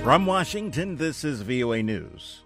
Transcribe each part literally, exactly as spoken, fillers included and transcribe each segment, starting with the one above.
From Washington, this is V O A News.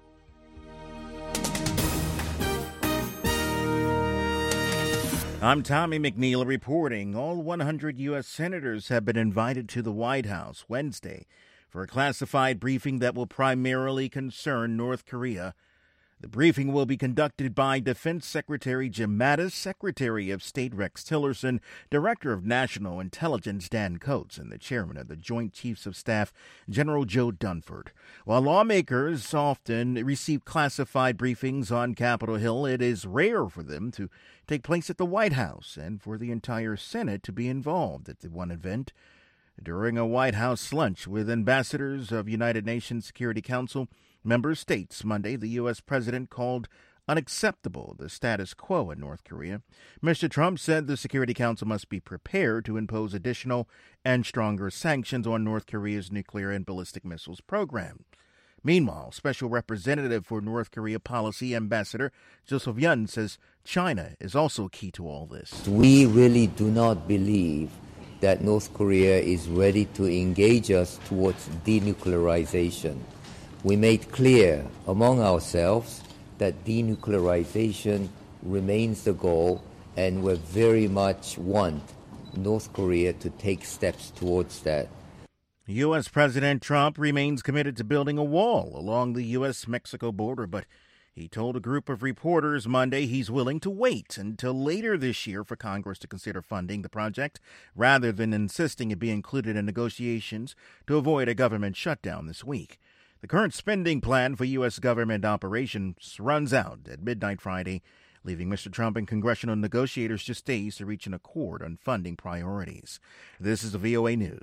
I'm Tommy McNeil reporting. All one hundred U S senators have been invited to the White House Wednesday for a classified briefing that will primarily concern North Korea. The briefing will be conducted by Defense Secretary Jim Mattis, Secretary of State Rex Tillerson, Director of National Intelligence Dan Coats, and the Chairman of the Joint Chiefs of Staff, General Joe Dunford. While lawmakers often receive classified briefings on Capitol Hill, it is rare for them to take place at the White House and for the entire Senate to be involved at the one event. During a White House lunch with ambassadors of United Nations Security Council member states Monday, the U S president called unacceptable the status quo in North Korea. Mister Trump said the Security Council must be prepared to impose additional and stronger sanctions on North Korea's nuclear and ballistic missiles program. Meanwhile, Special Representative for North Korea Policy Ambassador Joseph Yun says China is also key to all this. We really do not believe that North Korea is ready to engage us towards denuclearization. We made clear among ourselves that denuclearization remains the goal, and we very much want North Korea to take steps towards that. U S. President Trump remains committed to building a wall along the U S Mexico border, but he told a group of reporters Monday he's willing to wait until later this year for Congress to consider funding the project, rather than insisting it be included in negotiations to avoid a government shutdown this week. The current spending plan for U S government operations runs out at midnight Friday, leaving Mister Trump and congressional negotiators just days to reach an accord on funding priorities. This is the V O A News.